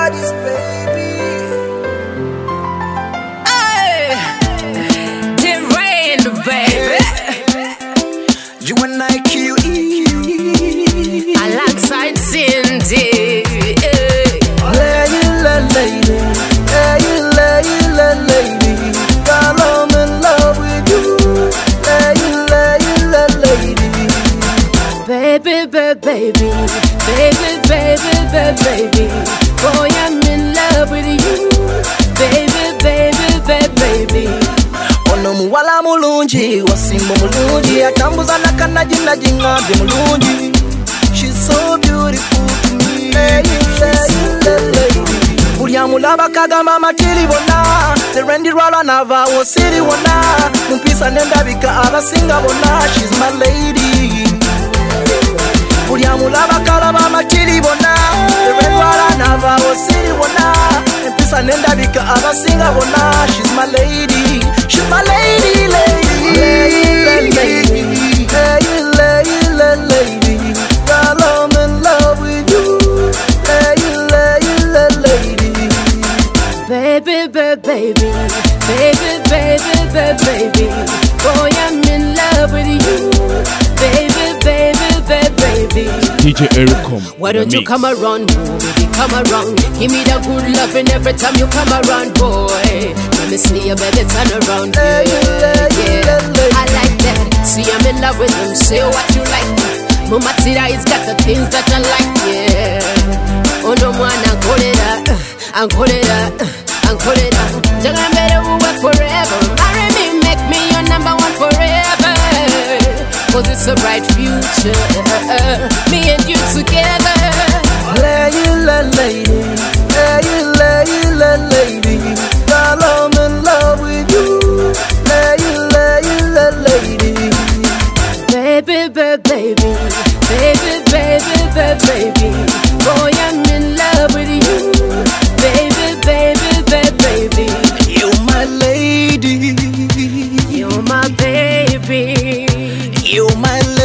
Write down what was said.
bodies, baby. Hey, Terrain, baby. You and I, QE. Alongside Cindy. Lady, lady, lady. Girl, I'm in love with you. Lady. Baby, baby. Boy, I'm in love with you. Baby. Ono muwala mulungi, wasimbo mulungi, atambuza nakanaji ngambye mulungi. She's so beautiful to me. Buli amulaba kagamba matiri bonna, terendi rwala nava wosiri wonna, mumpisa nendabika abasinga bonna. She's my lady. Buli amulaba kalaba matiri bonna, terendi rwala nava wosiri wonna, mumpisa nendabika abasinga bonna. She's my lady. She's my lady, lady. Girl, I'm in love with you. Lady. Baby. Boy, I'm in love with you. Baby. DJ Ericom. Why don't you come around, baby, come around. Give me the good loving every time you come around, boy. Let me see you, baby, turn around, yeah. I like that, see I'm in love with him, say what you like. Mama Tira has got the things that I like, yeah. Oh no man, I'm call it up. Just better work forever. Marry me, make me your number one forever. Cause it's a bright future, me and you together. Lady. Girl, I'm in love with you. Lady. Baby. Boy, I'm in love with you. Baby. You're my lady. You're my baby. You're my lady.